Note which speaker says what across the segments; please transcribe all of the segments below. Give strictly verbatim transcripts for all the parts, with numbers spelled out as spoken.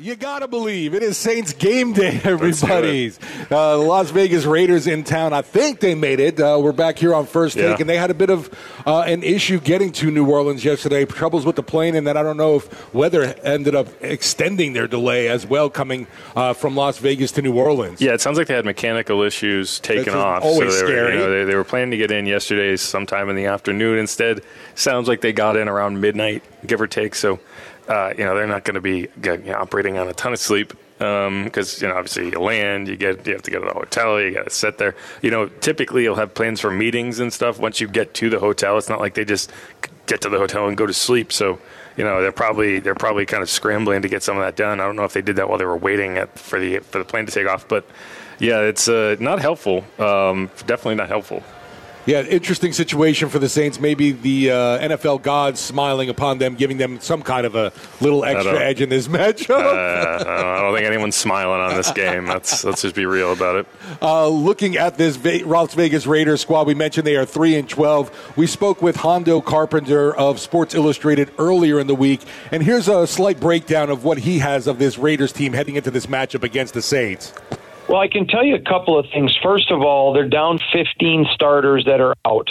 Speaker 1: You gotta believe it is Saints game day, everybody. Uh, the Las Vegas Raiders in town. I think they made it. Uh, we're back here on First Take, yeah. and they had a bit of uh, an issue getting to New Orleans yesterday. Troubles with the plane, and then I don't know if weather ended up extending their delay as well, coming uh, from Las Vegas to New Orleans.
Speaker 2: Yeah, it sounds like they had mechanical issues taken off.
Speaker 1: Always
Speaker 2: so they
Speaker 1: scary.
Speaker 2: Were, you know, they, they were planning to get in yesterday sometime in the afternoon. Instead, sounds like they got in around midnight, give or take. So. Uh, you know, they're not going to be you know, operating on a ton of sleep because, um, you know, obviously you land, you get, you have to go to the hotel, you got to sit there. You know, typically you'll have plans for meetings and stuff once you get to the hotel. It's not like they just get to the hotel and go to sleep. So, you know, they're probably they're probably kind of scrambling to get some of that done. I don't know if they did that while they were waiting at, for the for the plane to take off, but yeah, it's uh, not helpful. Um, definitely not helpful.
Speaker 1: Yeah, interesting situation for the Saints. Maybe the uh, N F L gods smiling upon them, giving them some kind of a little extra edge in this matchup.
Speaker 2: uh, I don't think anyone's smiling on this game. Let's let's just be real about it.
Speaker 1: Uh, looking at this Ve- Las Vegas Raiders squad, we mentioned they are three and twelve. We spoke with Hondo Carpenter of Sports Illustrated earlier in the week, and here's a slight breakdown of what he has of this Raiders team heading into this matchup against the Saints.
Speaker 3: Well, I can tell you a couple of things. First of all, they're down fifteen starters that are out.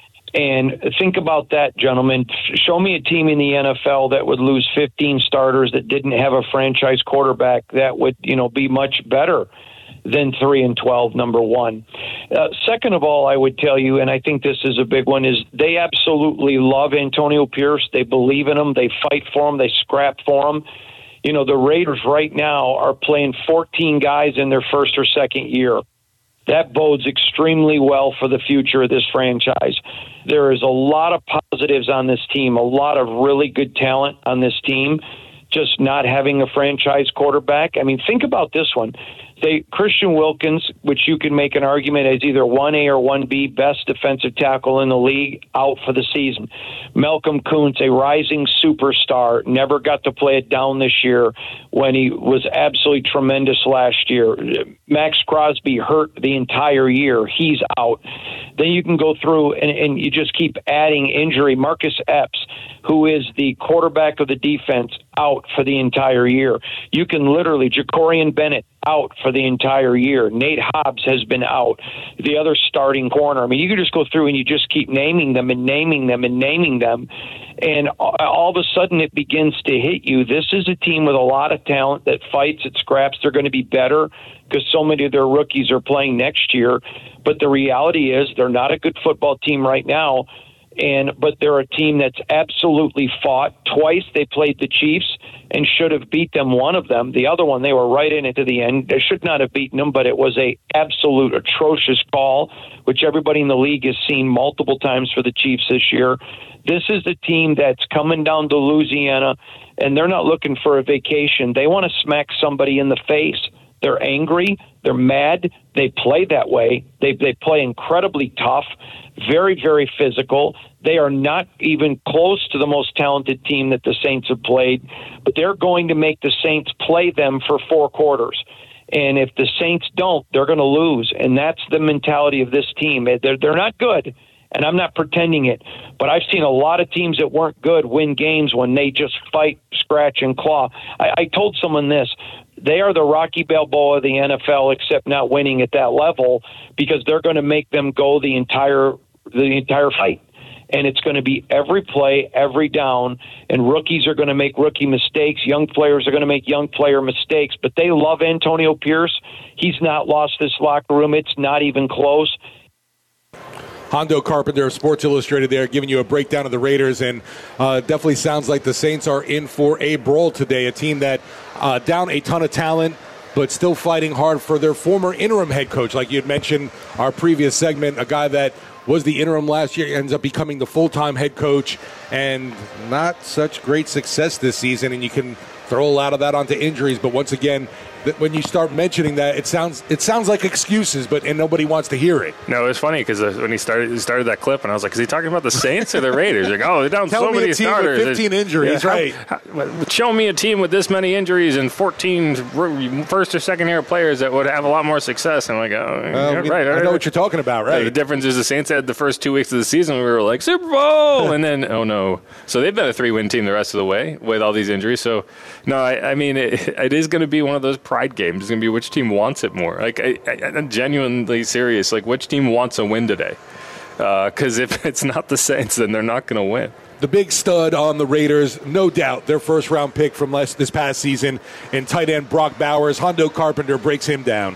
Speaker 3: And think about that, gentlemen. Show me a team in the N F L that would lose fifteen starters that didn't have a franchise quarterback that would, you know, be much better than three and twelve, number one. Uh, second of all, I would tell you, and I think this is a big one, is they absolutely love Antonio Pierce. They believe in him. They fight for him. They scrap for him. You know, the Raiders right now are playing fourteen guys in their first or second year. That bodes extremely well for the future of this franchise. There is a lot of positives on this team, a lot of really good talent on this team, just not having a franchise quarterback. I mean, think about this one. They Christian Wilkins, which you can make an argument as either one A or one B, best defensive tackle in the league, out for the season. Malcolm Kuntz, a rising superstar, never got to play it down this year when he was absolutely tremendous last year. Max Crosby hurt the entire year. He's out. Then you can go through and, and you just keep adding injury. Marcus Epps, who is the quarterback of the defense, out for the entire year. You can literally, Jacorian Bennett, out for the entire year. Nate Hobbs has been out. The other starting corner. I mean, you can just go through and you just keep naming them and naming them and naming them. And all of a sudden it begins to hit you. This is a team with a lot of talent that fights, it scraps. They're going to be better because so many of their rookies are playing next year. But the reality is they're not a good football team right now. And but they're a team that's absolutely fought. Twice they played the Chiefs and should have beat them, one of them. The other one, they were right in it to the end. They should not have beaten them, but it was a absolute atrocious call, which everybody in the league has seen multiple times for the Chiefs this year. This is a team that's coming down to Louisiana, and they're not looking for a vacation. They want to smack somebody in the face. They're angry. They're mad. They play that way. They they play incredibly tough, very, very physical. They are not even close to the most talented team that the Saints have played, but they're going to make the Saints play them for four quarters. And if the Saints don't, they're going to lose. And that's the mentality of this team. They're, they're not good, and I'm not pretending it, but I've seen a lot of teams that weren't good win games when they just fight, scratch, and claw. I, I told someone this. They are the Rocky Balboa of the N F L, except not winning at that level, because they're going to make them go the entire the entire fight. And it's going to be every play, every down, and rookies are going to make rookie mistakes. Young players are going to make young player mistakes, but they love Antonio Pierce. He's not lost this locker room. It's not even close.
Speaker 1: Hondo Carpenter of Sports Illustrated there giving you a breakdown of the Raiders, and uh, definitely sounds like the Saints are in for a brawl today, a team that uh, down a ton of talent but still fighting hard for their former interim head coach. Like you had mentioned our previous segment, a guy that was the interim last year ends up becoming the full-time head coach, and not such great success this season, and you can throw a lot of that onto injuries, but once again, that when you start mentioning that, it sounds it sounds like excuses, but and nobody wants to hear it.
Speaker 2: No, it's funny because uh, when he started he started that clip, and I was like, is he talking about the Saints or the Raiders? Like, oh, they're down
Speaker 1: Tell
Speaker 2: so
Speaker 1: me
Speaker 2: many
Speaker 1: a team
Speaker 2: starters.
Speaker 1: with fifteen injuries,
Speaker 2: yeah,
Speaker 1: right?
Speaker 2: How, how, show me a team with this many injuries and fourteen first or second year players that would have a lot more success. And I'm like, oh,
Speaker 1: uh,
Speaker 2: yeah,
Speaker 1: we,
Speaker 2: right, right.
Speaker 1: I know what you're talking about, right?
Speaker 2: Yeah, the difference is the Saints had the first two weeks of the season, we were like, Super Bowl! And then, oh, no. So they've been a three-win team the rest of the way with all these injuries. So, no, I, I mean, it, it is going to be one of those pride games. It's going to be which team wants it more. Like, I, I, I'm genuinely serious. Like, which team wants a win today? Because uh, if it's not the Saints, then they're not going to win.
Speaker 1: The big stud on the Raiders, no doubt, their first-round pick from last, this past season, and tight end Brock Bowers. Hondo Carpenter breaks him down.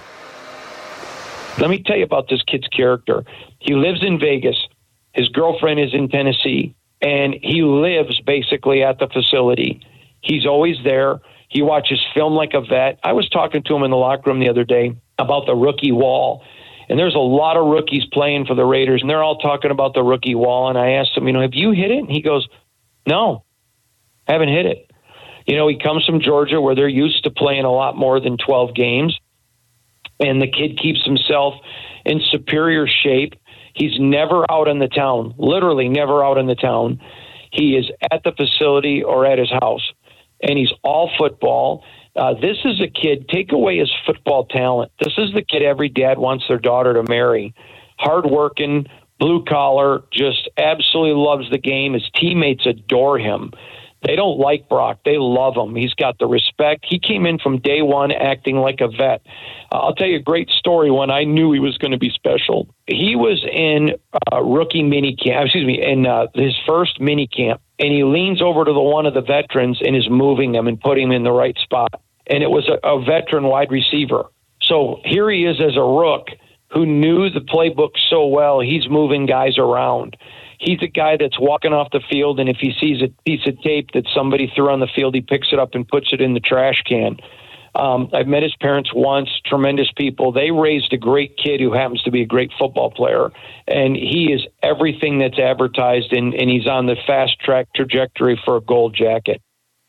Speaker 3: Let me tell you about this kid's character. He lives in Vegas. His girlfriend is in Tennessee, and he lives basically at the facility. He's always there. He watches film like a vet. I was talking to him in the locker room the other day about the rookie wall. And there's a lot of rookies playing for the Raiders, and they're all talking about the rookie wall. And I asked him, you know, have you hit it? And he goes, no, haven't hit it. You know, he comes from Georgia where they're used to playing a lot more than twelve games. And the kid keeps himself in superior shape. He's never out in the town, literally never out in the town. He is at the facility or at his house, and he's all football. Uh, this is a kid, take away his football talent. This is the kid every dad wants their daughter to marry. Hardworking, blue collar, just absolutely loves the game. His teammates adore him. They don't like Brock. They love him. He's got the respect. He came in from day one acting like a vet. Uh, I'll tell you a great story when I knew he was going to be special. He was in uh, rookie mini camp, excuse me, in uh, his first mini camp, and he leans over to the one of the veterans and is moving him and putting him in the right spot. And it was a, a veteran wide receiver. So here he is as a rook who knew the playbook so well, he's moving guys around. He's a guy that's walking off the field, and if he sees a piece of tape that somebody threw on the field, he picks it up and puts it in the trash can. Um, I've met his parents once, tremendous people. They raised a great kid who happens to be a great football player, and he is everything that's advertised, and, and he's on the fast-track trajectory for a gold jacket.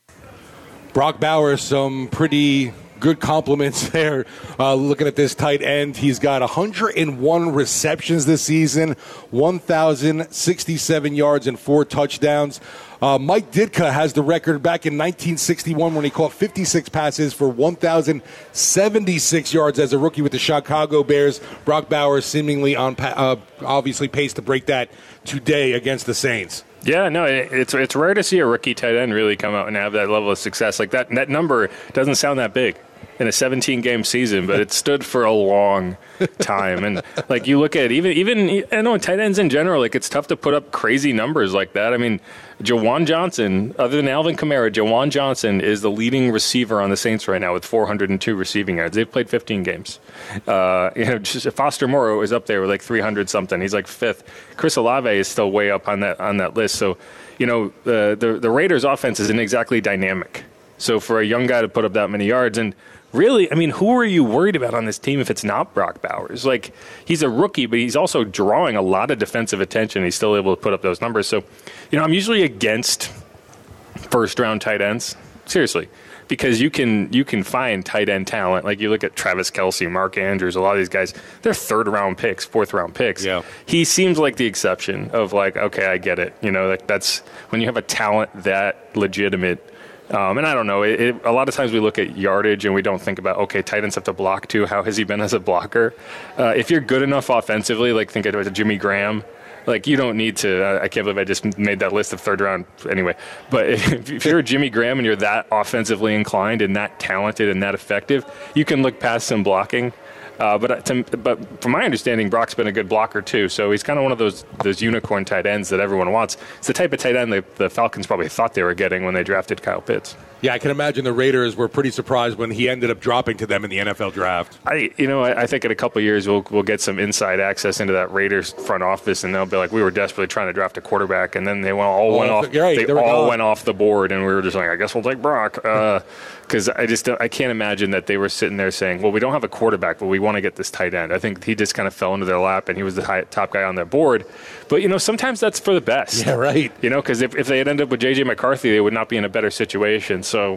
Speaker 1: Brock Bowers, some pretty good compliments there. Uh, looking at this tight end, he's got one hundred one receptions this season, one thousand sixty-seven yards and four touchdowns. Uh, Mike Ditka has the record back in nineteen sixty-one when he caught fifty-six passes for one thousand seventy-six yards as a rookie with the Chicago Bears. Brock Bowers seemingly on pa- uh, obviously pace to break that today against the Saints.
Speaker 2: Yeah, no, it's it's rare to see a rookie tight end really come out and have that level of success. Like that, that number doesn't sound that big in a seventeen-game season, but it stood for a long time. And like you look at even even I know tight ends in general, like it's tough to put up crazy numbers like that. I mean, Jawan Johnson, other than Alvin Kamara, Jawan Johnson is the leading receiver on the Saints right now with four hundred two receiving yards. They've played fifteen games. Uh, you know, just Foster Moreau is up there with like three hundred something. He's like fifth. Chris Olave is still way up on that on that list. So, you know, the the, the Raiders' offense isn't exactly dynamic. So for a young guy to put up that many yards, and really, I mean, who are you worried about on this team if it's not Brock Bowers? Like, he's a rookie, but he's also drawing a lot of defensive attention. He's still able to put up those numbers. So, you know, I'm usually against first-round tight ends, seriously, because you can you can find tight end talent. Like, you look at Travis Kelce, Mark Andrews, a lot of these guys, they're third-round picks, fourth-round picks.
Speaker 1: Yeah.
Speaker 2: He seems like the exception of, like, okay, I get it. You know, like that's when you have a talent that legitimate. Um, and I don't know, it, it, a lot of times we look at yardage and we don't think about, okay, tight ends have to block too. How has he been as a blocker? Uh, if you're good enough offensively, like think about Jimmy Graham, like you don't need to, I, I can't believe I just made that list of third round anyway. But if, if you're Jimmy Graham and you're that offensively inclined and that talented and that effective, you can look past some blocking. Uh, but to, but from my understanding, Brock's been a good blocker too. So he's kind of one of those those unicorn tight ends that everyone wants. It's the type of tight end that the Falcons probably thought they were getting when they drafted Kyle Pitts.
Speaker 1: Yeah, I can imagine the Raiders were pretty surprised when he ended up dropping to them in the N F L draft.
Speaker 2: I, you know, I, I think in a couple of years we'll we'll get some inside access into that Raiders front office, and they'll be like, we were desperately trying to draft a quarterback, and then they went, all oh, went off.
Speaker 1: Right,
Speaker 2: they
Speaker 1: they
Speaker 2: all
Speaker 1: gone.
Speaker 2: went off the board, and we were just like, I guess we'll take Brock, because uh, I just don't, I can't imagine that they were sitting there saying, well, we don't have a quarterback, but we want to get this tight end. I think he just kind of fell into their lap, and he was the high, top guy on their board. But you know, sometimes that's for the best.
Speaker 1: Yeah, right.
Speaker 2: You know, because if if they had ended up with J J McCarthy, they would not be in a better situation. So.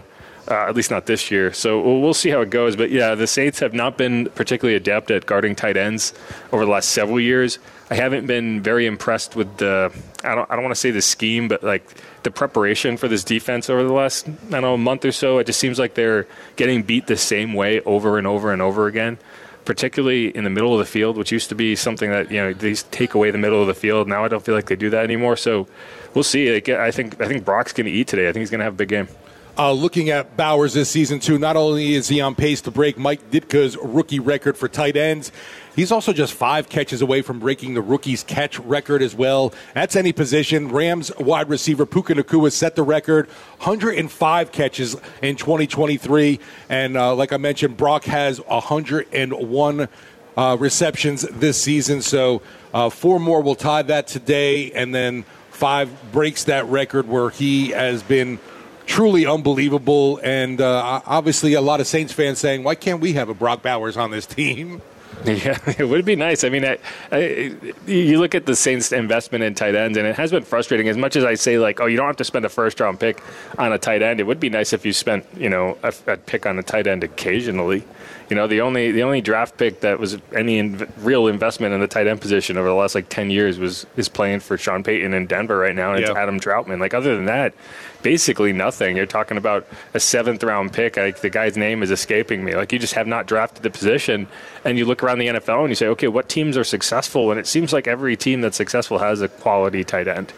Speaker 2: Uh, at least not this year. So we'll, we'll see how it goes. But, yeah, the Saints have not been particularly adept at guarding tight ends over the last several years. I haven't been very impressed with the I don't I don't want to say the scheme, but, like, the preparation for this defense over the last, I don't know, month or so. It just seems like they're getting beat the same way over and over and over again, particularly in the middle of the field, which used to be something that, you know, they take away the middle of the field. Now I don't feel like they do that anymore. So we'll see. I think I think Brock's going to eat today. I think he's going to have a big game.
Speaker 1: Uh, looking at Bowers this season, too, not only is he on pace to break Mike Ditka's rookie record for tight ends, he's also just five catches away from breaking the rookie's catch record as well. That's any position. Rams wide receiver Puka Nacua set the record, one hundred five catches in twenty twenty-three. And uh, like I mentioned, Brock has one hundred one uh, receptions this season. So uh, four more will tie that today, and then five breaks that record where he has been truly unbelievable, and uh, obviously a lot of Saints fans saying, why can't we have a Brock Bowers on this team?
Speaker 2: Yeah, it would be nice. I mean, I, I, you look at the Saints' investment in tight ends, and it has been frustrating. As much as I say, like, oh, you don't have to spend a first-round pick on a tight end, it would be nice if you spent, you know, a, a pick on a tight end occasionally. You know, the only the only draft pick that was any inv- real investment in the tight end position over the last, like, ten years was is playing for Sean Payton in Denver right now, and yeah. It's Adam Troutman. Like, other than that, basically nothing. You're talking about a seventh-round pick. Like, the guy's name is escaping me. Like, you just have not drafted the position, and you look around the N F L and you say, okay, what teams are successful? And it seems like every team that's successful has a quality tight end.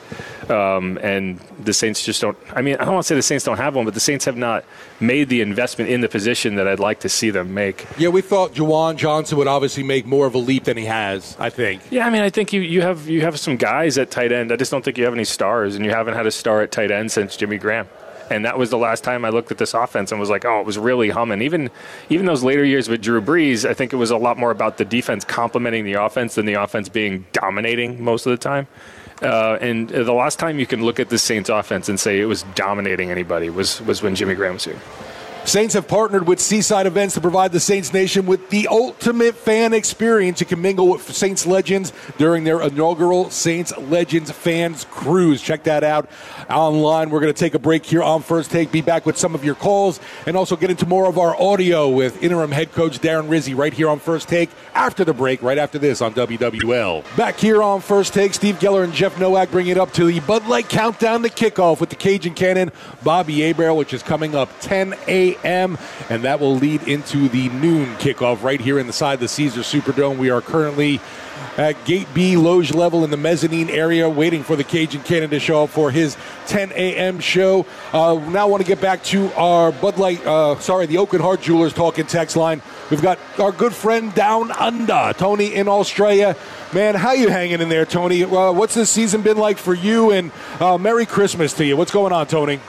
Speaker 2: Um, and the Saints just don't – I mean, I don't want to say the Saints don't have one, but the Saints have not made the investment in the position that I'd like to see them make.
Speaker 1: Yeah, we thought Juwan Johnson would obviously make more of a leap than he has, I think.
Speaker 2: Yeah, I mean, I think you, you have you have some guys at tight end. I just don't think you have any stars, and you haven't had a star at tight end since Jimmy Graham. And that was the last time I looked at this offense and was like, oh, it was really humming. Even even those later years with Drew Brees, I think it was a lot more about the defense complementing the offense than the offense being dominating most of the time. Uh, and the last time you can look at the Saints offense and say it was dominating anybody was, was when Jimmy Graham was here.
Speaker 1: Saints have partnered with Seaside Events to provide the Saints Nation with the ultimate fan experience. You can mingle with Saints legends during their inaugural Saints Legends Fans Cruise. Check that out online. We're going to take a break here on First Take, be back with some of your calls, and also get into more of our audio with interim head coach Darren Rizzi right here on First Take after the break, right after this on W W L. Back here on First Take, Steve Geller and Jeff Nowak bring it up to the Bud Light Countdown to Kickoff with the Cajun Cannon, Bobby Abreu, which is coming up ten a.m., and that will lead into the noon kickoff right here inside the Caesars Superdome. We are currently at Gate B, loge level in the mezzanine area, waiting for the Cajun Cannon to show up for his ten a.m. show. Uh, now I want to get back to our Bud Light, uh, sorry, the Oak and Heart Jewelers talking text line. We've got our good friend down under, Tony in Australia. Man, how you hanging in there, Tony? Uh, what's this season been like for you? And uh, Merry Christmas to you. What's going on, Tony?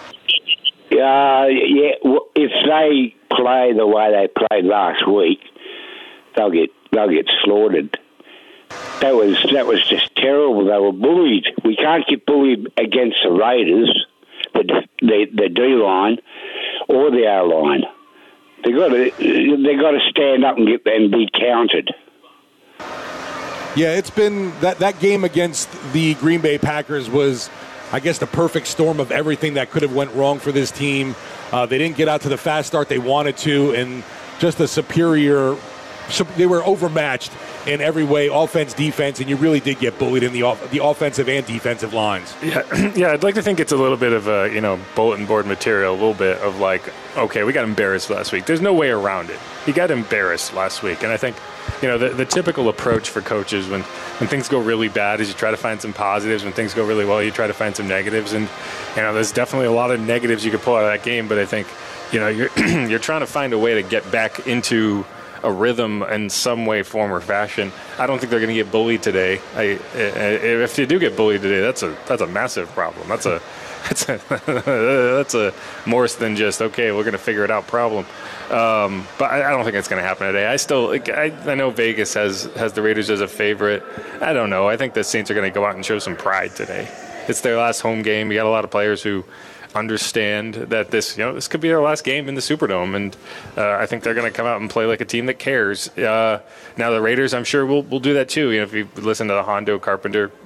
Speaker 4: Uh, yeah, if they play the way they played last week, they'll get they'll get slaughtered. That was that was just terrible. They were bullied. We can't get bullied against the Raiders, the the, the D line, or the O line. They got to they got to stand up and get and be counted.
Speaker 1: Yeah, it's been that that game against the Green Bay Packers was, I guess, the perfect storm of everything that could have went wrong for this team. Uh, they didn't get out to the fast start they wanted to, and just a superior – they were overmatched in every way, offense, defense, and you really did get bullied in the off, the offensive and defensive lines.
Speaker 2: Yeah, yeah, I'd like to think it's a little bit of a, you know, bulletin board material, a little bit of like, okay, we got embarrassed last week. There's no way around it. You got embarrassed last week, and I think – you know, the, the typical approach for coaches when, when things go really bad is you try to find some positives. When things go really well, you try to find some negatives. And, you know, there's definitely a lot of negatives you could pull out of that game. But I think, you know, you're you're trying to find a way to get back into a rhythm in some way, form, or fashion. I don't think they're going to get bullied today. I, if you do get bullied today, that's a that's a massive problem. That's a that's a that's a more than just, okay, we're going to figure it out problem. Um, but I, I don't think it's going to happen today. I still, I, I know Vegas has, has the Raiders as a favorite. I don't know. I think the Saints are going to go out and show some pride today. It's their last home game. You got a lot of players who understand that this, you know, this could be their last game in the Superdome, and uh, I think they're going to come out and play like a team that cares. Uh, now the Raiders, I'm sure, will will do that too. You know, if you listen to the Hondo Carpenter you know,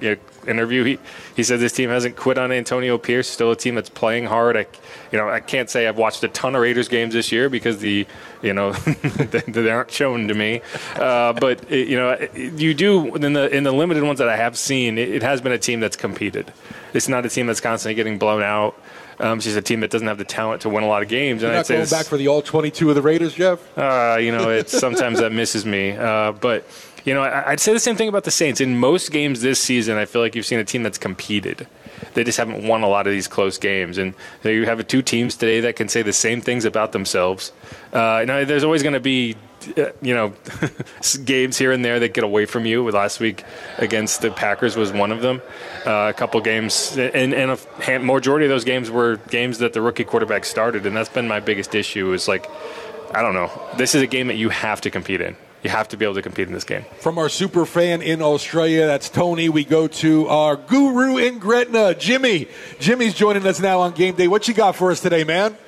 Speaker 2: interview, he, he said this team hasn't quit on Antonio Pierce, still a team that's playing hard. I, you know, I can't say I've watched a ton of Raiders games this year because the, you know, they aren't shown to me. Uh, but, it, you know, you do, in the in the limited ones that I have seen, it, it has been a team that's competed. It's not a team that's constantly getting blown out. Um, she's a team that doesn't have the talent to win a lot of games.
Speaker 1: You're
Speaker 2: and
Speaker 1: not
Speaker 2: I'd say
Speaker 1: going back for the all twenty-two of the Raiders, Jeff?
Speaker 2: Uh, you know, it's sometimes that misses me. Uh, but, you know, I, I'd say the same thing about the Saints. In most games this season, I feel like you've seen a team that's competed. They just haven't won a lot of these close games. And you have two teams today that can say the same things about themselves. Uh, you know, there's always going to be, uh, you know, games here and there that get away from you. With last week against the Packers was one of them. Uh, a couple games, and, and a majority of those games were games that the rookie quarterback started, and that's been my biggest issue is, like, I don't know. This is a game that you have to compete in. You have to be able to compete in this game.
Speaker 1: From our super fan in Australia, that's Tony, we go to our guru in Gretna, Jimmy. Jimmy's joining us now on Game Day. What you got for us today, man?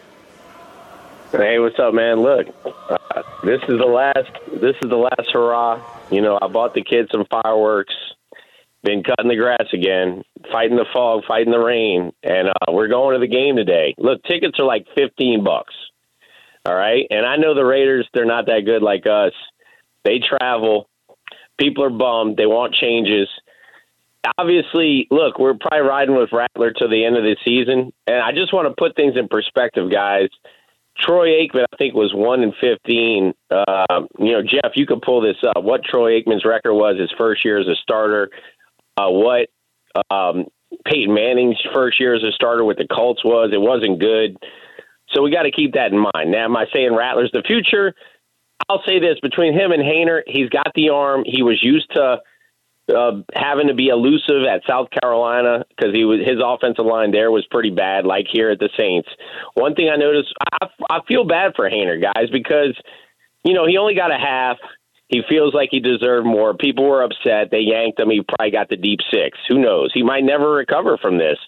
Speaker 5: Hey, what's up, man? Look, uh, this is the last. This is the last hurrah. You know, I bought the kids some fireworks. Been cutting the grass again, fighting the fog, fighting the rain, and uh, we're going to the game today. Look, tickets are like fifteen bucks. All right, and I know the Raiders. They're not that good like us. They travel. People are bummed. They want changes. Obviously, look, we're probably riding with Rattler to the end of the season, and I just want to put things in perspective, guys. Troy Aikman, I think, was one and fifteen. Uh, you know, Jeff, you could pull this up. What Troy Aikman's record was his first year as a starter. Uh, what um, Peyton Manning's first year as a starter with the Colts was. It wasn't good. So we got to keep that in mind. Now, am I saying Rattler's the future? I'll say this. Between him and Haener, he's got the arm. He was used to uh, having to be elusive at South Carolina because he was his offensive line there was pretty bad, like here at the Saints. One thing I noticed, I, I feel bad for Haener, guys, because, you know, he only got a half. He feels like he deserved more. People were upset. They yanked him. He probably got the deep six. Who knows? He might never recover from this.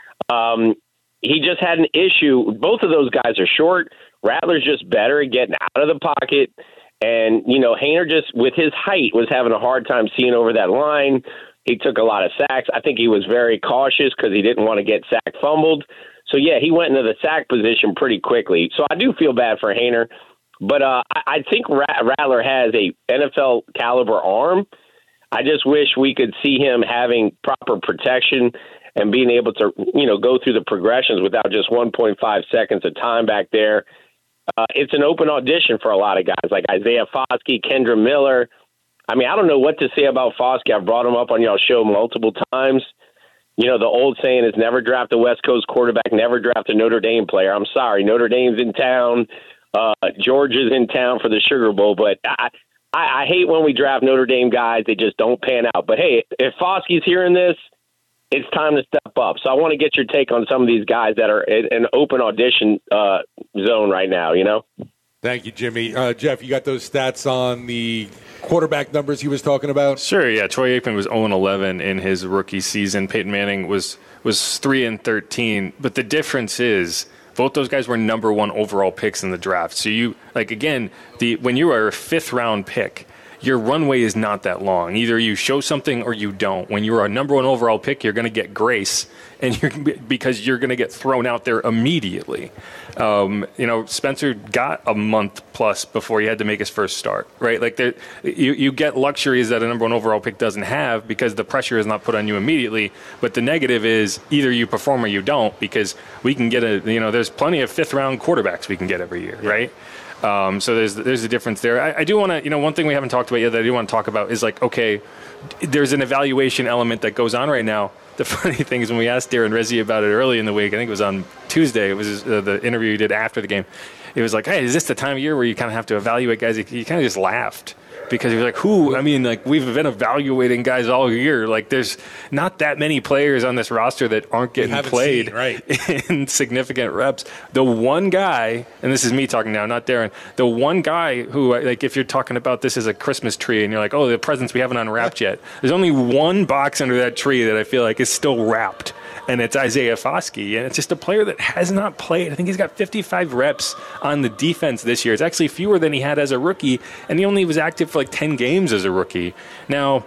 Speaker 5: Um, he just had an issue. Both of those guys are short. Rattler's just better at getting out of the pocket. And, you know, Haener just, with his height, was having a hard time seeing over that line. He took a lot of sacks. I think he was very cautious because he didn't want to get sack fumbled. So, yeah, he went into the sack position pretty quickly. So I do feel bad for Haener. But uh, I think Rattler has a N F L caliber arm. I just wish we could see him having proper protection and being able to, you know, go through the progressions without just one point five seconds of time back there. Uh, it's an open audition for a lot of guys like Isaiah Foskey, Kendra Miller. I mean, I don't know what to say about Foskey. I've brought him up on y'all's show multiple times. You know, the old saying is never draft a West Coast quarterback, never draft a Notre Dame player. I'm sorry, Notre Dame's in town. Uh, Georgia's in town for the Sugar Bowl, but I, I, I hate when we draft Notre Dame guys. They just don't pan out. But, hey, if Foskey's hearing this, it's time to step up. So I want to get your take on some of these guys that are in an open audition uh, zone right now, you know?
Speaker 1: Thank you, Jimmy. Uh, Jeff, you got those stats on the quarterback numbers he was talking about?
Speaker 2: Sure, yeah. Troy Aikman was oh and eleven in his rookie season. Peyton Manning was, was three and thirteen. But the difference is both those guys were number one overall picks in the draft. So you, like, again, the when you are a fifth round pick, your runway is not that long. Either you show something or you don't. When you're a number one overall pick, you're going to get grace, and you're because you're going to get thrown out there immediately. Um, you know, Spencer got a month plus before he had to make his first start, right? Like, there, you you get luxuries that a number one overall pick doesn't have because the pressure is not put on you immediately. But the negative is either you perform or you don't, because we can get a you know there's plenty of fifth round quarterbacks we can get every year, yeah. right? Um, so there's there's a difference there. I, I do want to, you know, one thing we haven't talked about yet that I do want to talk about is, like, okay, there's an evaluation element that goes on right now. The funny thing is when we asked Darren Rizzi about it early in the week, I think it was on Tuesday, it was uh, the interview he did after the game, it was like, hey, is this the time of year where you kind of have to evaluate guys? He, he kind of just laughed. Because he was like, who? I mean, like, we've been evaluating guys all year. Like, there's not that many players on this roster that aren't getting played
Speaker 1: seen, right.
Speaker 2: in significant reps. The one guy, and this is me talking now, not Darren, the one guy who, like, if you're talking about this as a Christmas tree and you're like, oh, the presents we haven't unwrapped yet, there's only one box under that tree that I feel like is still wrapped. And it's Isaiah Foskey, and it's just a player that has not played. I think he's got fifty-five reps on the defense this year. It's actually fewer than he had as a rookie, and he only was active for like ten games as a rookie. Now,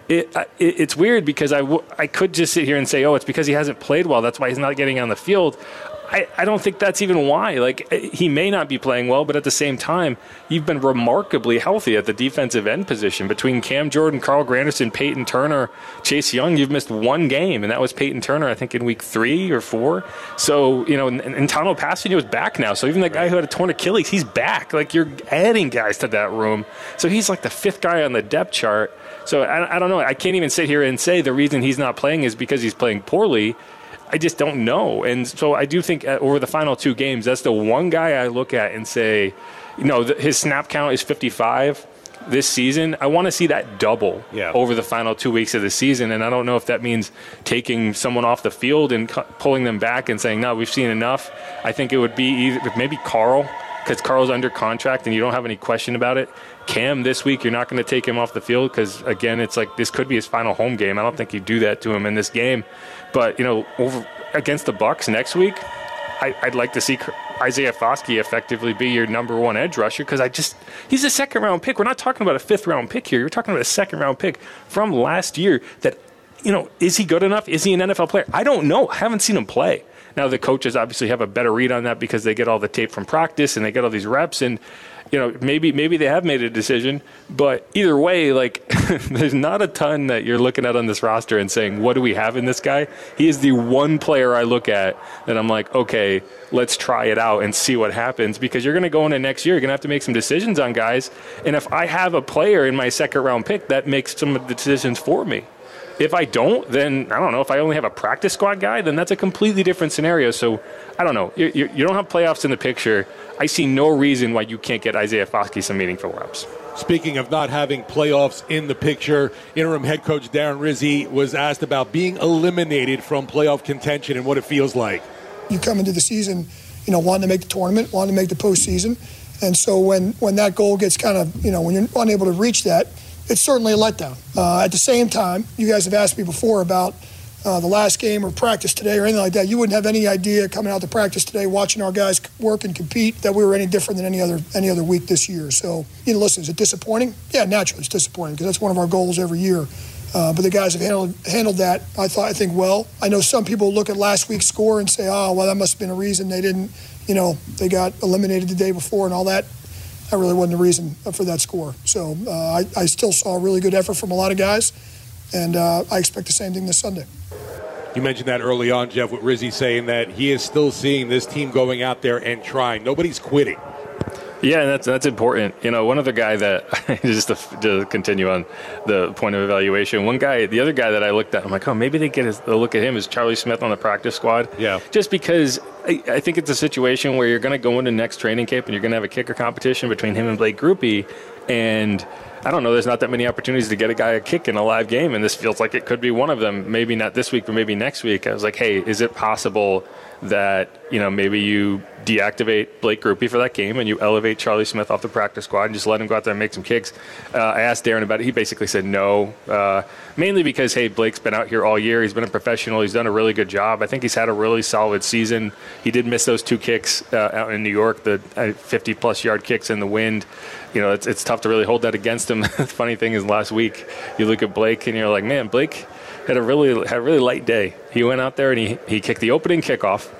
Speaker 2: it, it it's weird because I, w- I could just sit here and say, oh, it's because he hasn't played well. That's why he's not getting on the field. I, I don't think that's even why. Like, he may not be playing well, but at the same time, you've been remarkably healthy at the defensive end position. Between Cam Jordan, Carl Granderson, Peyton Turner, Chase Young, you've missed one game, and that was Peyton Turner, I think, in week three or four. So, you know, and, and Tano Passanio is back now. So even the guy who had a torn Achilles, he's back. Like, you're adding guys to that room. So he's like the fifth guy on the depth chart. So I, I don't know. I can't even sit here and say the reason he's not playing is because he's playing poorly. I just don't know. And so I do think over the final two games, that's the one guy I look at and say, you know, his snap count is fifty-five this season. I want to see that double
Speaker 1: yeah.
Speaker 2: over the final two weeks of the season. And I don't know if that means taking someone off the field and cu- pulling them back and saying, no, we've seen enough. I think it would be either maybe Carl, because Carl's under contract and you don't have any question about it. Cam, this week, you're not going to take him off the field because, again, it's like this could be his final home game. I don't think you do that to him in this game. But, you know, over against the Bucs next week, I, I'd like to see Isaiah Foskey effectively be your number one edge rusher because I just – he's a second-round pick. We're not talking about a fifth-round pick here. You're talking about a second-round pick from last year that, you know, is he good enough? Is he an N F L player? I don't know. I haven't seen him play. Now, the coaches obviously have a better read on that because they get all the tape from practice and they get all these reps. And, you know, maybe maybe they have made a decision. But either way, like, there's not a ton that you're looking at on this roster and saying, what do we have in this guy? He is the one player I look at that I'm like, okay, let's try it out and see what happens. Because you're going to go into next year, you're going to have to make some decisions on guys. And if I have a player in my second-round pick, that makes some of the decisions for me. If I don't, then I don't know. If I only have a practice squad guy, then that's a completely different scenario. So I don't know. You, you, you don't have playoffs in the picture. I see no reason why you can't get Isaiah Foskey some meaningful reps.
Speaker 1: Speaking of not having playoffs in the picture, interim head coach Darren Rizzi was asked about being eliminated from playoff contention and what it feels like.
Speaker 6: You come into the season, you know, wanting to make the tournament, wanting to make the postseason. And so when, when that goal gets kind of, you know, when you're unable to reach that, it's certainly a letdown. Uh, at the same time, you guys have asked me before about uh, the last game or practice today or anything like that. You wouldn't have any idea coming out to practice today, watching our guys work and compete, that we were any different than any other any other week this year. So, you know, listen, is it disappointing? Yeah, naturally, it's disappointing because that's one of our goals every year. Uh, but the guys have handled handled that, I thought, I think, well. I know some people look at last week's score and say, oh, well, that must have been a reason they didn't, you know, they got eliminated the day before and all that. That really wasn't the reason for that score. So uh, I, I still saw a really good effort from a lot of guys, and uh, I expect the same thing this Sunday.
Speaker 1: You mentioned that early on, Jeff, with Rizzi saying that he is still seeing this team going out there and trying. Nobody's quitting.
Speaker 2: Yeah, that's that's important. You know, one other guy that, just to, to continue on the point of evaluation, one guy, the other guy that I looked at, I'm like, oh, maybe they get a look at him is Charlie Smith on the practice squad.
Speaker 1: Yeah.
Speaker 2: Just because I, I think it's a situation where you're going to go into next training camp and you're going to have a kicker competition between him and Blake Grupe, and I don't know, there's not that many opportunities to get a guy a kick in a live game, and this feels like it could be one of them. Maybe not this week, but maybe next week. I was like, hey, is it possible that, you know, maybe you deactivate Blake Grupe for that game and you elevate Charlie Smith off the practice squad and just let him go out there and make some kicks? Uh, I asked Darren about it. He basically said no, uh, mainly because, hey, Blake's been out here all year. He's been a professional. He's done a really good job. I think he's had a really solid season. He did miss those two kicks uh, out in New York, the fifty-plus yard kicks in the wind. You know, it's, it's tough to really hold that against him. The funny thing is last week you look at Blake and you're like, man, Blake had a really had a really light day. He went out there and he, he kicked the opening kickoff,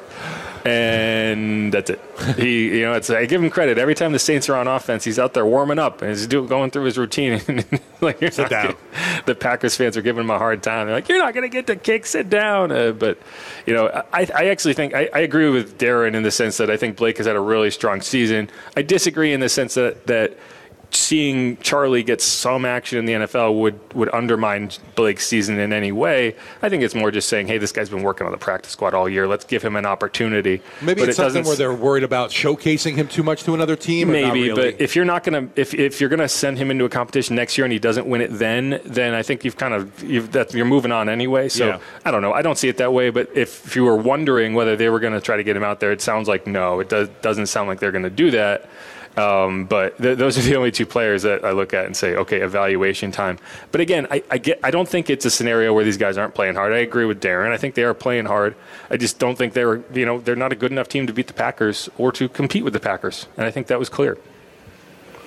Speaker 2: and that's it. He, you know, it's I give him credit. Every time the Saints are on offense, he's out there warming up and he's do, going through his routine. Like, you're
Speaker 1: sit down.
Speaker 2: Gonna, the Packers fans are giving him a hard time. They're like, you're not going to get the kick. Sit down. Uh, but you know, I, I actually think I, I agree with Darren in the sense that I think Blake has had a really strong season. I disagree in the sense that that. Seeing Charlie get some action in the N F L would, would undermine Blake's season in any way. I think it's more just saying, hey, this guy's been working on the practice squad all year. Let's give him an opportunity.
Speaker 1: Maybe
Speaker 2: but
Speaker 1: it's
Speaker 2: it
Speaker 1: something where they're worried about showcasing him too much to another team.
Speaker 2: Maybe,
Speaker 1: or not really?
Speaker 2: But if you're not going to, if if you're going to send him into a competition next year and he doesn't win it, then then I think you've kind of you've that you're moving on anyway. So
Speaker 1: yeah.
Speaker 2: I don't know. I don't see it that way. But if, if you were wondering whether they were going to try to get him out there, it sounds like no. It does, doesn't sound like they're going to do that. Um, but th- those are the only two players that I look at and say, okay, evaluation time. But again, I, I get, I don't think it's a scenario where these guys aren't playing hard. I agree with Darren. I think they are playing hard. I just don't think they're, you know, they're not a good enough team to beat the Packers or to compete with the Packers. And I think that was clear.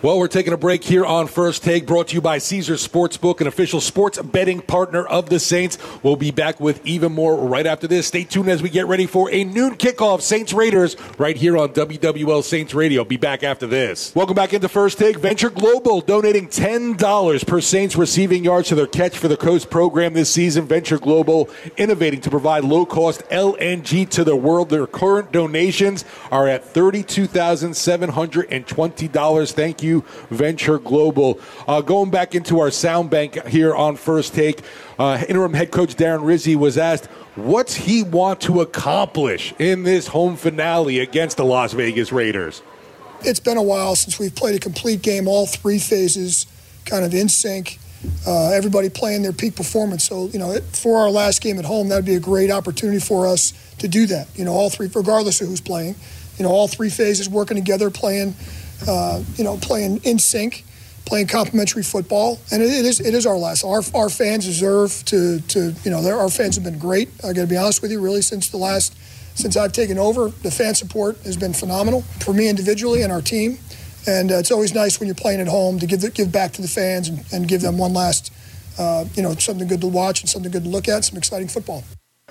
Speaker 1: Well, we're taking a break here on First Take, brought to you by Caesars Sportsbook, an official sports betting partner of the Saints. We'll be back with even more right after this. Stay tuned as we get ready for a noon kickoff, Saints Raiders, right here on W W L Saints Radio. Be back after this. Welcome back into First Take. Venture Global donating ten dollars per Saints receiving yards to their Catch for the Coast program this season. Venture Global innovating to provide low-cost L N G to the world. Their current donations are at thirty-two thousand seven hundred twenty dollars. Thank you, Venture Global. Uh, going back into our sound bank here on First Take, uh, interim head coach Darren Rizzi was asked, what's he want to accomplish in this home finale against the Las Vegas Raiders?
Speaker 6: It's been a while since we've played a complete game, all three phases kind of in sync, uh, everybody playing their peak performance. So, you know, for our last game at home, that would be a great opportunity for us to do that. You know, all three, regardless of who's playing, you know, all three phases working together, playing Uh, you know, playing in sync, playing complementary football, and it, it is it is our last. Our our fans deserve to to you know, our fans have been great. I got to be honest with you, really since the last since I've taken over, the fan support has been phenomenal for me individually and our team. And uh, it's always nice when you're playing at home to give the, give back to the fans and, and give them one last, uh, you know, something good to watch and something good to look at, some exciting football.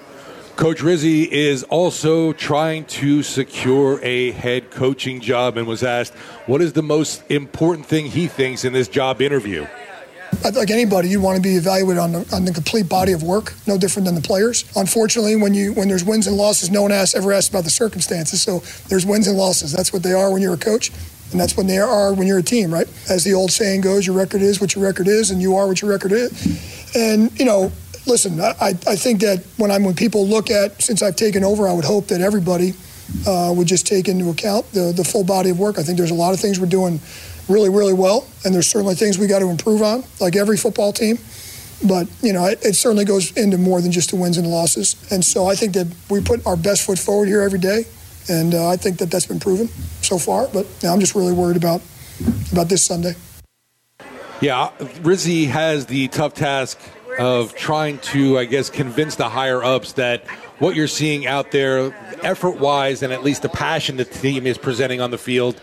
Speaker 1: Coach Rizzi is also trying to secure a head coaching job and was asked, what is the most important thing he thinks in this job interview?
Speaker 6: Like anybody, you want to be evaluated on the, on the complete body of work, no different than the players. Unfortunately, when you when there's wins and losses, no one asks, ever asks about the circumstances. So there's wins and losses. That's what they are when you're a coach, and that's what they are when you're a team, right? As the old saying goes, your record is what your record is, and you are what your record is. And, you know, listen, I, I think that when I'm when people look at, since I've taken over, I would hope that everybody uh, would just take into account the, the full body of work. I think there's a lot of things we're doing really, really well, and there's certainly things we got to improve on, like every football team. But, you know, it, it certainly goes into more than just the wins and the losses. And so I think that we put our best foot forward here every day, and uh, I think that that's been proven so far. But you know, I'm just really worried about about this Sunday.
Speaker 1: Yeah, Rizzi has the tough task of trying to, I guess, convince the higher-ups that what you're seeing out there, effort-wise, and at least the passion the team is presenting on the field,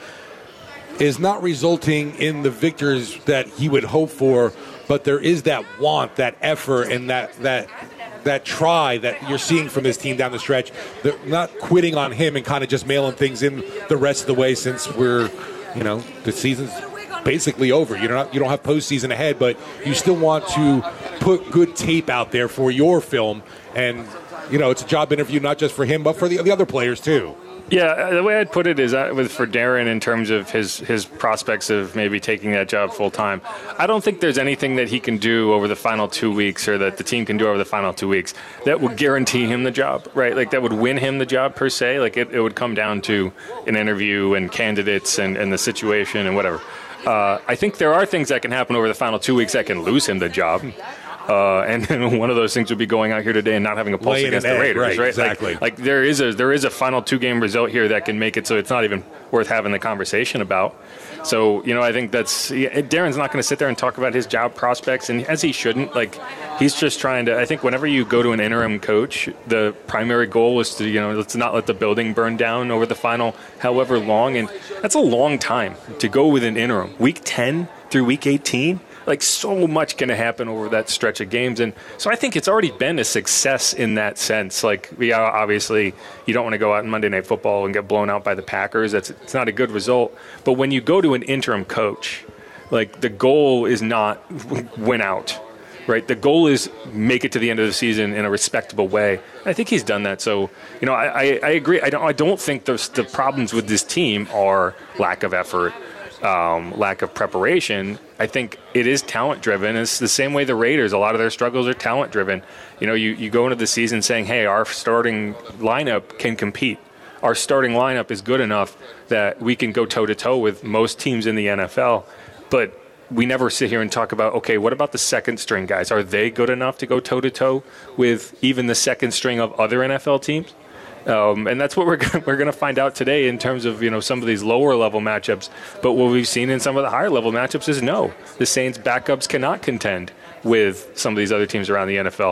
Speaker 1: is not resulting in the victories that he would hope for, but there is that want, that effort, and that that that try that you're seeing from this team down the stretch. They're not quitting on him and kind of just mailing things in the rest of the way since we're, you know, the season's basically over. You don't you don't have postseason ahead, but you still want to put good tape out there for your film, and you know it's a job interview not just for him but for the, the other players too.
Speaker 2: Yeah, the way I'd put it is that with for Darren in terms of his his prospects of maybe taking that job full time, I don't think there's anything that he can do over the final two weeks or that the team can do over the final two weeks that would guarantee him the job, right? Like that would win him the job per se. Like it, it would come down to an interview and candidates and, and the situation and whatever. Uh, I think there are things that can happen over the final two weeks that can lose him the job. Uh, and, and one of those things would be going out here today and not having a pulse
Speaker 1: Laying
Speaker 2: against the
Speaker 1: egg,
Speaker 2: Raiders,
Speaker 1: right?
Speaker 2: right?
Speaker 1: Exactly.
Speaker 2: Like, like there is a there is a final two game result here that can make it so it's not even worth having the conversation about. So you know, I think that's yeah, Darren's not going to sit there and talk about his job prospects, and as he shouldn't. Like he's just trying to. I think whenever you go to an interim coach, the primary goal is to you know let's not let the building burn down over the final however long, and that's a long time to go with an interim. Week ten through week eighteen. Like, so much going to happen over that stretch of games. And so I think it's already been a success in that sense. Like, we obviously, you don't want to go out in Monday Night Football and get blown out by the Packers. That's it's not a good result. But when you go to an interim coach, like, the goal is not win out, right? The goal is make it to the end of the season in a respectable way. I think he's done that. So, you know, I, I, I agree. I don't, I don't think those, the problems with this team are lack of effort, Um, lack of preparation. I think it is talent-driven. It's the same way the Raiders, a lot of their struggles are talent-driven. You know, you, you go into the season saying, hey, our starting lineup can compete. Our starting lineup is good enough that we can go toe-to-toe with most teams in the N F L. But we never sit here and talk about, okay, what about the second-string guys? Are they good enough to go toe-to-toe with even the second string of other N F L teams? Um, and that's what we're gonna, we're going to find out today in terms of you know some of these lower level matchups. But what we've seen in some of the higher level matchups is no, the Saints backups cannot contend with some of these other teams around the N F L.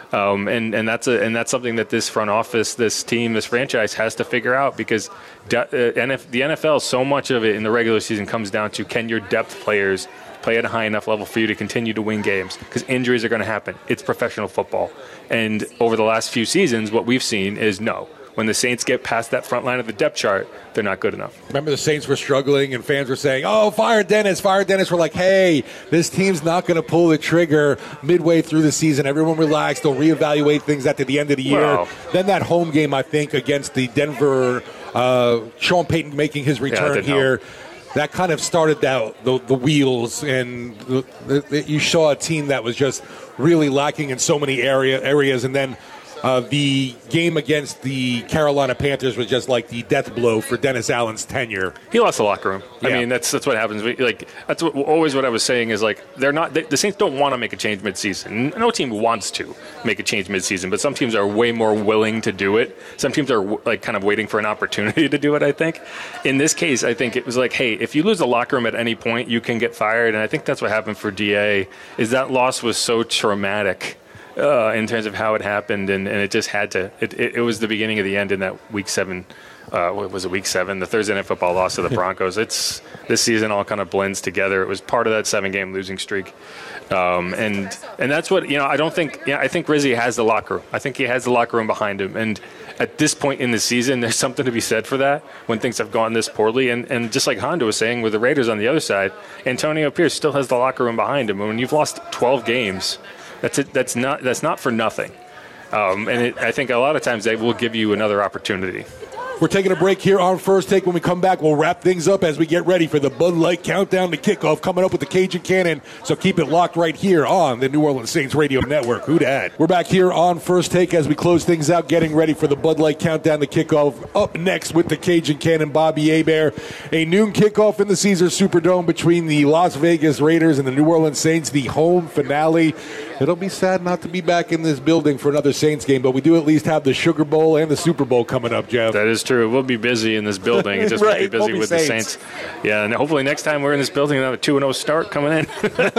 Speaker 2: Um, and, and that's a, and that's something that this front office, this team, this franchise has to figure out, because de- uh, N F- the N F L, so much of it in the regular season comes down to, can your depth players play at a high enough level for you to continue to win games? Because injuries are going to happen. It's professional football. And over the last few seasons, what we've seen is no. When the Saints get past that front line of the depth chart, they're not good enough.
Speaker 1: Remember the Saints were struggling and fans were saying, oh, fire Dennis, fire Dennis. We're like, hey, this team's not going to pull the trigger midway through the season. Everyone relax. They'll reevaluate things at the end of the year.
Speaker 2: Well, then
Speaker 1: that home game, I think, against the Denver, uh, Sean Payton making his return
Speaker 2: yeah,
Speaker 1: here,
Speaker 2: help.
Speaker 1: that kind of started out the, the wheels, and the, the, the, you saw a team that was just really lacking in so many area, areas. And then Uh, the game against the Carolina Panthers was just like the death blow for Dennis Allen's tenure.
Speaker 2: He lost the locker room.
Speaker 1: Yeah.
Speaker 2: I mean, that's that's what happens. We, like that's what, always what I was saying is, like, they're not. They, the Saints don't want to make a change midseason. No team wants to make a change midseason, but some teams are way more willing to do it. Some teams are like kind of waiting for an opportunity to do it. I think in this case, I think it was like, hey, if you lose the locker room at any point, you can get fired. And I think that's what happened for D A. Is that loss was so traumatic. Uh, in terms of how it happened, and, and it just had to. It, it, it was the beginning of the end in that week seven. Uh, what was it, week seven? The Thursday Night Football loss to the Broncos. It's this season all kind of blends together. It was part of that seven-game losing streak, um, and and that's what you know. I don't think. Yeah, I think Rizzi has the locker room. I think he has the locker room behind him, and at this point in the season, there's something to be said for that when things have gone this poorly. And and just like Honda was saying with the Raiders on the other side, Antonio Pierce still has the locker room behind him. And when you've lost twelve games. That's it. That's not. That's not for nothing, um, and it, I think a lot of times they will give you another opportunity.
Speaker 1: We're taking a break here on First Take. When we come back, we'll wrap things up as we get ready for the Bud Light Countdown to Kickoff coming up with the Cajun Cannon. So keep it locked right here on the New Orleans Saints Radio Network. Who dat? We're back here on First Take as we close things out, getting ready for the Bud Light Countdown to Kickoff. Up next with the Cajun Cannon, Bobby Hebert. A noon kickoff in the Caesars Superdome between the Las Vegas Raiders and the New Orleans Saints, the home finale. It'll be sad not to be back in this building for another Saints game, but we do at least have the Sugar Bowl and the Super Bowl coming up, Jeff.
Speaker 2: That is true. We'll be busy in this building. It just
Speaker 1: right.
Speaker 2: won't be busy
Speaker 1: Won't be
Speaker 2: with
Speaker 1: Saints.
Speaker 2: the Saints. Yeah, and hopefully next time we're in this building, we'll have a two and oh start coming in.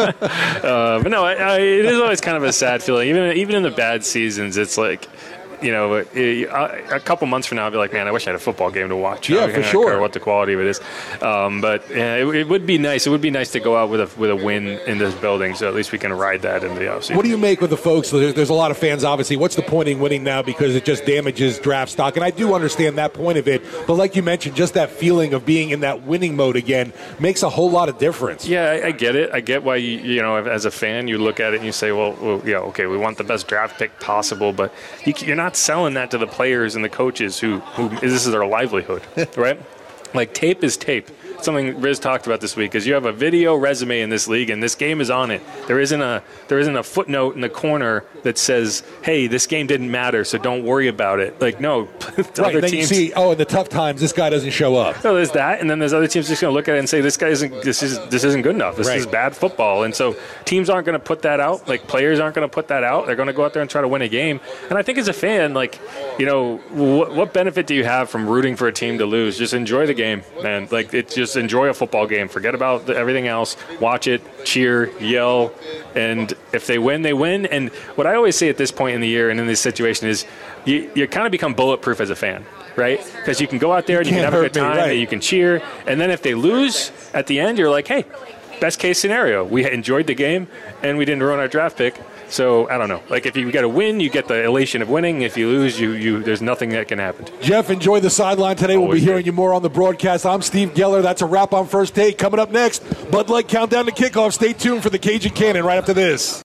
Speaker 2: uh, but no, I, I, it is always kind of a sad feeling. Even even in the bad seasons, it's like, you know, a couple months from now, I'll be like, man, I wish I had a football game to watch.
Speaker 1: Yeah,
Speaker 2: I
Speaker 1: for
Speaker 2: don't
Speaker 1: sure.
Speaker 2: care what the quality of it is. Um, but yeah, it, it would be nice. It would be nice to go out with a with a win in this building, so at least we can ride that in the offseason.
Speaker 1: What do you make with the folks? There's, there's a lot of fans, obviously. What's the point in winning now because it just damages draft stock? And I do understand that point of it. But like you mentioned, just that feeling of being in that winning mode again makes a whole lot of difference.
Speaker 2: Yeah, I, I get it. I get why, you, you know, as a fan, you look at it and you say, well, well yeah, okay, we want the best draft pick possible, but you, you're not selling that to the players and the coaches who, who this is their livelihood, right? Like, tape is tape. Something Riz talked about this week is you have a video resume in this league, and this game is on it. There isn't a there isn't a footnote in the corner that says, "Hey, this game didn't matter, so don't worry about it." Like, no,
Speaker 1: right?
Speaker 2: Other
Speaker 1: Then
Speaker 2: teams,
Speaker 1: you see, oh, in the tough times, this guy doesn't show up.
Speaker 2: So there's that, and then there's other teams just going to look at it and say, "This guy isn't. This is this isn't good enough. This
Speaker 1: right.
Speaker 2: is bad football." And so teams aren't going to put that out. Like, players aren't going to put that out. They're going to go out there and try to win a game. And I think as a fan, like, you know, what, what benefit do you have from rooting for a team to lose? Just enjoy the game, man. Like, it's just enjoy a football game. Forget about the, everything else. Watch it, cheer, yell, and if they win, they win. And what I always say at this point in the year and in this situation is you, you kind of become bulletproof as a fan, right? Because you can go out there and you, you can have a good time, me, right. and you can cheer. And then if they lose at the end, you're like, hey, best case scenario, we enjoyed the game and we didn't ruin our draft pick. So, I don't know. Like, if you get a win, you get the elation of winning. If you lose, you, you there's nothing that can happen.
Speaker 1: Jeff, enjoy the sideline today. Always we'll be hearing good. you more on the broadcast. I'm Steve Geller. That's a wrap on First Take. Coming up next, Bud Light Countdown to Kickoff. Stay tuned for the Cajun Cannon right after this.